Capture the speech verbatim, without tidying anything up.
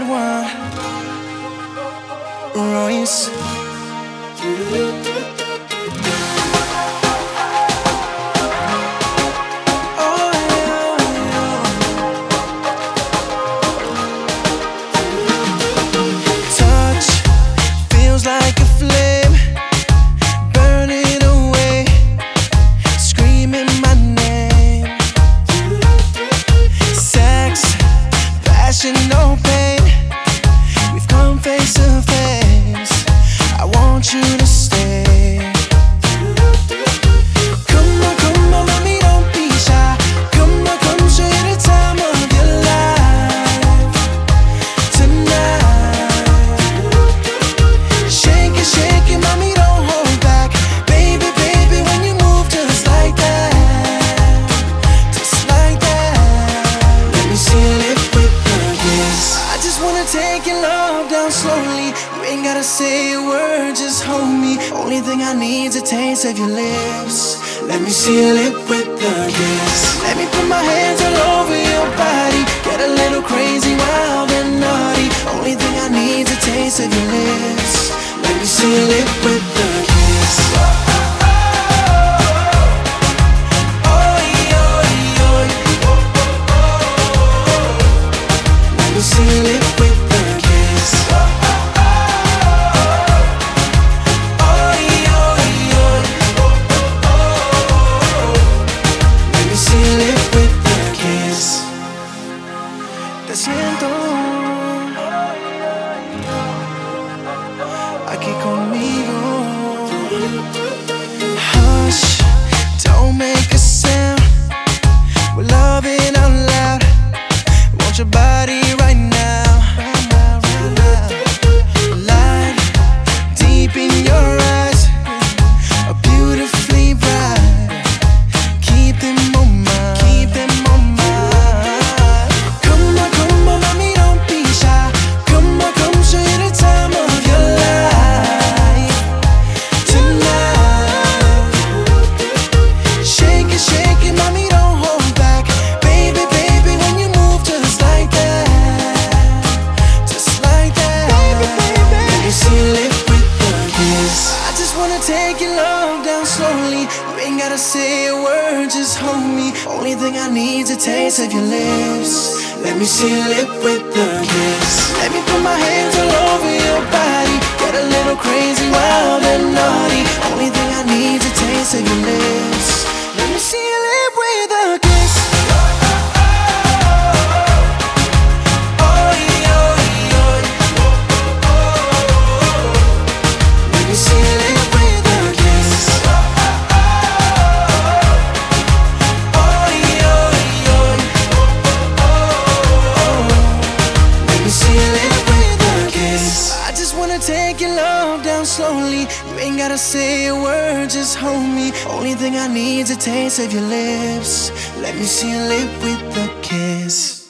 bad one. Royce. Like a flame, burning away, screaming my name. Sex, passion, no pain. We've come face to face. I want you to stay. Come on, come on, mommy, don't be shy. Come on, come show you the time of your life tonight. Shake it, shake it, mommy, don't hold back. Baby, baby, when you move just like that, just like that. Let me seal it with a kiss. I just wanna take your love down slowly. You ain't gotta say a word, just hold me. Only thing I need's a taste of your lips. Let me seal it with a kiss. Let me put my hands all over your body. Get a little crazy, wild and naughty. Only thing I need's a taste of your lips. Let me seal it with a kiss. Oh, yeah, yeah. Let me seal it with a kiss. Oh, yeah, yeah. Let me seal it with a kiss. Te siento aquí conmigo. Hush, don't make a sound. We're loving out loud. Want your body right now. Light deep in your eyes, are beautifully bright. Keep them on mine. Keep them on mine. Come on, come on, mommy, don't be shy. Come on, come show you the time of your life tonight. Shake it, shake it, mommy, don't hold back. Baby, baby, when you move just like that, just like that. Baby, baby, let me seal it with a kiss. I just wanna take your love down slowly. You ain't gotta say a word, just hold me. Only thing I need's a taste of your lips. Let me seal it with a kiss. Let me put my hands all over your body. Get a little crazy, wild and naughty. Only thing I need's a taste of your lips. Let me seal it with a kiss. Oh, yeah, yeah. Let me seal it with a kiss. Oh, yeah, yeah. Let me seal it with a kiss. I just wanna take your love down slowly. You ain't gotta say a word, just hold me. Only thing I need's a taste of your lips. Let me seal it with a kiss.